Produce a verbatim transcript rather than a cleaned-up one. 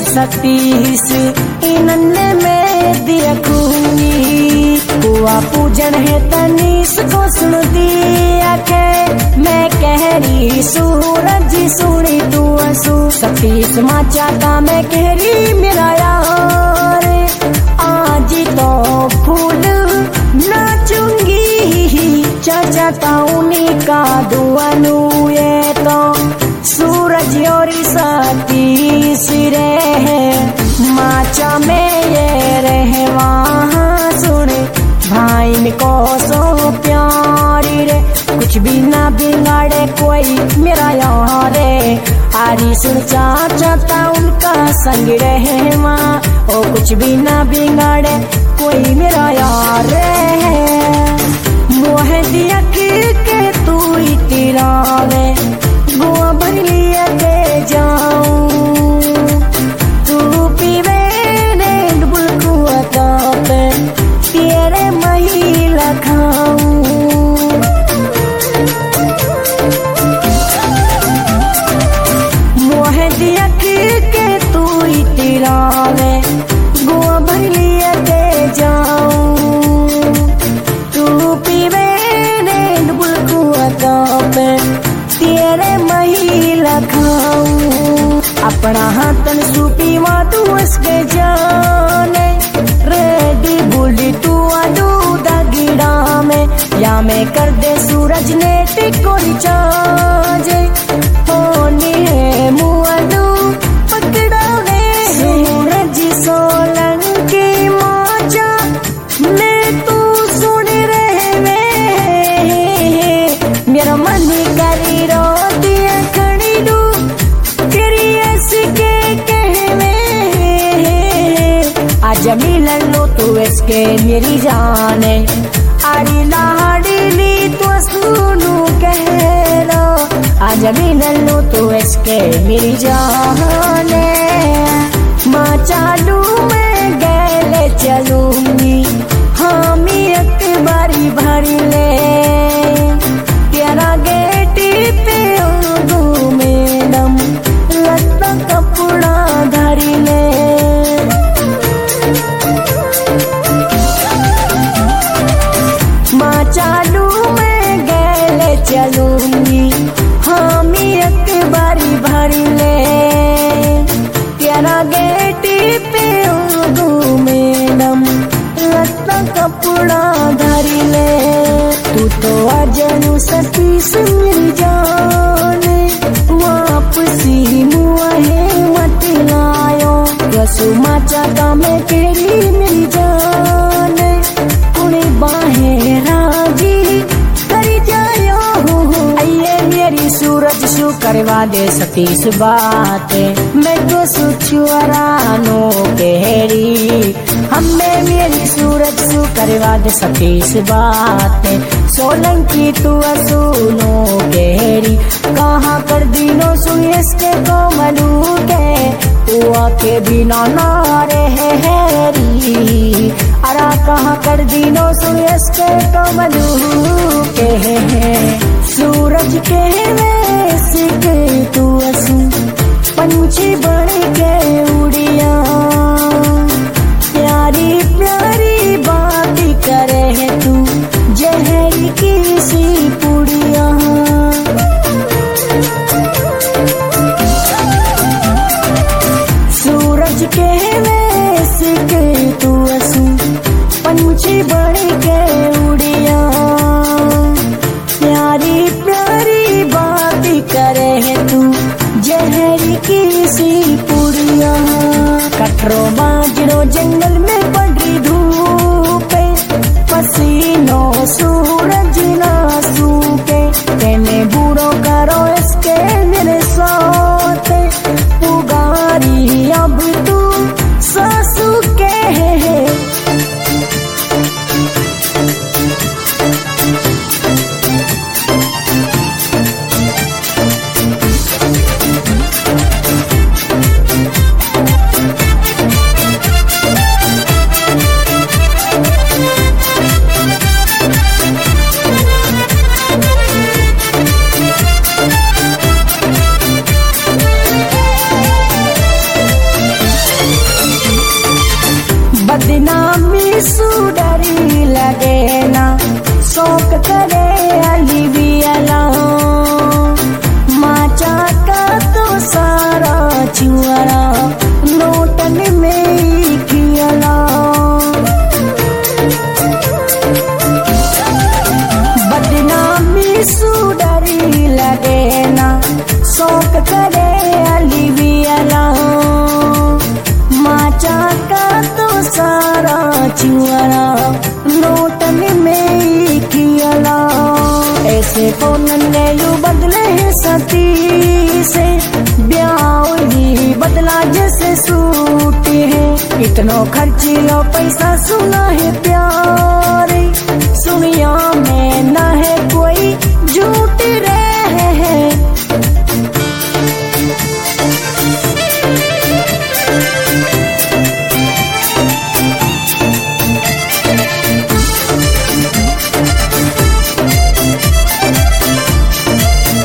सतीश इनने में देखूंगी हुआ पूजन है तनीस को सुन दिया के मैं कह रही सूरज सुनी तू असू सतीश माचा का मैं कह रही मेरा यार आज तो फूल नाचूंगी चाचा ताऊनी का दुआनू ये तो सूरज और सतीश रहे माचा में ये रहे वहाँ सुने भाई को सो प्यारी रे कुछ भी ना बिगाड़े कोई मेरा यार रे आरी सुन चाचा ता उनका संग रहे माँ ओ कुछ भी ना बिगाड़े कोई मेरा यार रे मोह दिया के तू तेरा रे गुआ भर लिया के जाऊं तू पीवे ने डुबल कुआ पे तेरे महिला खाऊं मोह दिया के तू तेरा रे गुआ भर लिया के जाऊं तू पीवे ने डुबल कुआ पे तेरे महिला खाऊं अपना हाथन सूपी तू उसके जाने रेडी बुली तू आलू गिड़ा में या मैं कर दे सूरज ने टिकोरी चाजे होनी है मुआलू पकड़ा वे सूरज सोलंकी माचा मैं तू सुन रहे मेरा मन करी रो दिया खड़ी दू तेरी ऐसी के कहवे आज मिलन लो तू इसके मेरी जाने आड़ी लाड़ी ली तो सुनू कह लो आज मिलन लो तू इसके मेरी जाने माँ चालू मैं गैले चलूंगी हम एक बारी भर ले तेरा गेटी पे मैडम लत्ता कपड़ा धरी ले माँ चालू मैं गैले चलूंगी हम एक बारी भरी ले तेरा गेटी पे मैडम लत्ता कपड़ा धरी ले तू तो अजनू सतीश मिल जाने वापसी मुआ है मत लायो रसू माचा का मैं केरी मिल जाने कुड़ी बाहें राजी करी जायो आइए मेरी सूरज शू करवा दे सतीश बातें मैं तो सुछुआरानो केरी हमें मेरी सूरज शू करवा दे सतीश बातें सोलंकी तू सुनो केरी कहाँ कर दिनो सुयस के कोमलू के हुआ के बिना नारे हैरी अरा कहाँ कर दिनो सुयस के कोमलू के सूरज के वेस के तू असू पंछी बन के उड़िया प्यारी प्यारी बात करे है तू जहर की सी पुड़िया सूरज के वेस के तू असू पंछी बन के उड़िया प्यारी प्यारी बात करे है तू जहर की सी पुड़िया कटरो बाजरो जंगल में पड़ी धूप पसीनों सूरज ना सूखे तेने बूढ़ो करो इसके मेरे साथ पुगारी अब तू सासू के करे अली बियला माचा का तो सारा चुअरा नोटन में खियला बदनामी सुडरी लगे ना शौक करे अली बियला माचा का तो सारा चुअरा नोटन में खियला ऐसे कौन ने यू बदले सती से ब्याह ही बदला जैसे सूट है इतनो खर्ची लो पैसा सुना है प्यार